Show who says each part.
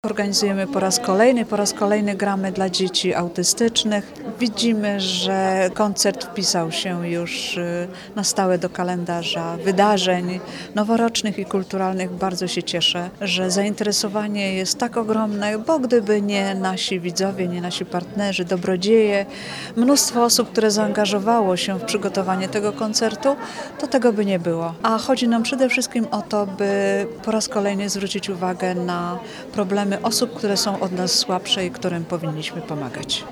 Speaker 1: Organizujemy po raz kolejny gramy dla dzieci autystycznych. Widzimy, że koncert wpisał się już na stałe do kalendarza wydarzeń noworocznych i kulturalnych. Bardzo się cieszę, że zainteresowanie jest tak ogromne, bo gdyby nie nasi widzowie, nie nasi partnerzy, dobrodzieje, mnóstwo osób, które zaangażowało się w przygotowanie tego koncertu, to tego by nie było. A chodzi nam przede wszystkim o to, by po raz kolejny zwrócić uwagę na problemy osób, które są od nas słabsze i którym powinniśmy pomagać.